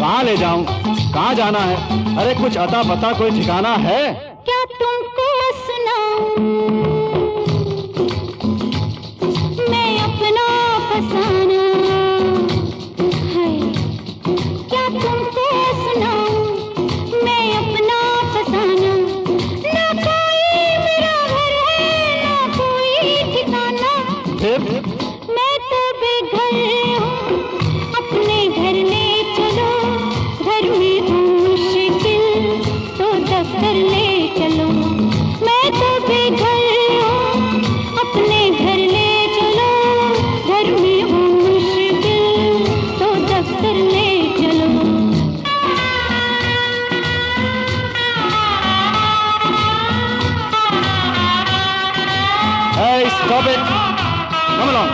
कहाँ ले जाऊं, कहाँ जाना है? अरे कुछ अता पता कोई ठिकाना है? क्या तुमको सुनाऊं मैं अपना फसाना है? क्या तुमको सुनाऊं मैं अपना फसाना? ना कोई मेरा घर है, ना कोई ठिकाना। मैं तो बेघर हूँ, अपने घर ले चलो। घर में हूँ मुश्किल, तो दफ्तर ले चलो। मैं तो बेघर हूँ, अपने घर ले चलो। घर में हूँ मुश्किल, तो दफ्तर ले चलो। Hey, stop it! Come along.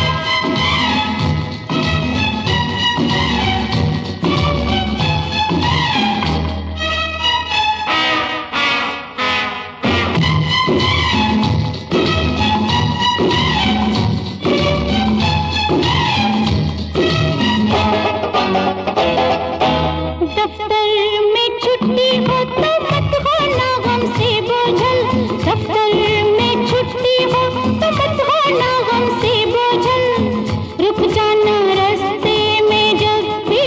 दफ्तर में छुट्टी हो तो मत होना हमसे बोझल। दफ्तर में छुट्टी हो तो मत होना हमसे बोझल। रुक जाना रास्ते में जब भी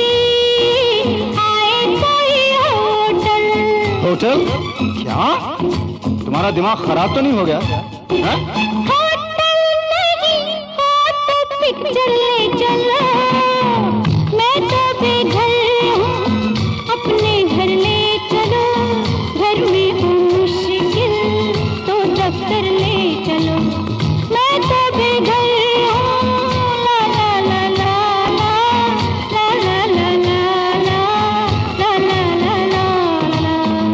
आए कोई होटल। होटल? क्या? तुम्हारा दिमाग खराब तो नहीं हो गया? हाँ? होटल नहीं हो तो पिक्चर ले चलो। मैं तो बेघर हूँ, अपने घर ले चलो। घर में हूँ मुश्किल, तो दफ्तर ले चलो। मैं तो बेघर हूँ, ला ला ला ला ला ला ला ला ला ला ला ला ला ला।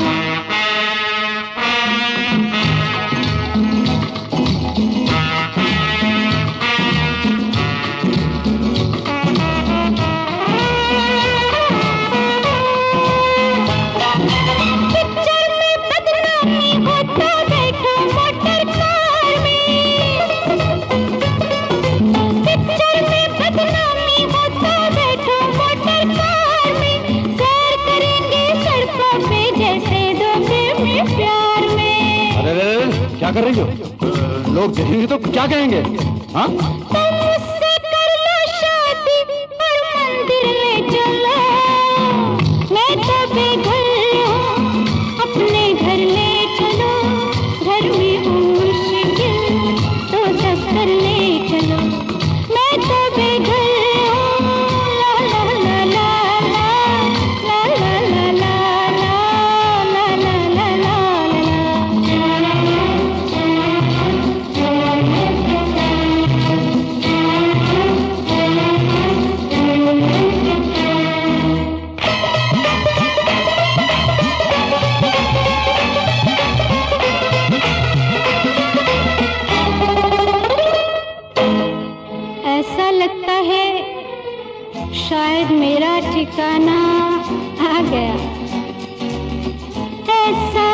पिक्चर में बदनामी हो तो बैठो मोटर कार में। पिक्चर में बदनामी हो तो बैठो मोटर कार में। सैर करेंगे सड़कों पे जैसे दो प्रेमी प्यार में। अरे क्या कर रही हो? लोग देखेंगे तो क्या कहेंगे? हाँ? तुम मुझसे कर लो शादी और मंदिर ले चलो। मैं तो बेघर हूँ, अपने घर ले चलो। घर में हूँ मुश्किल, तो दफ्तर ले चलो। मैं तो बेघर हूँ, ला ला ला ला ला ला ला ला ला ला ला ला ला ला ऐसा लगता है शायद मेरा ठिकाना आ गया। ऐसा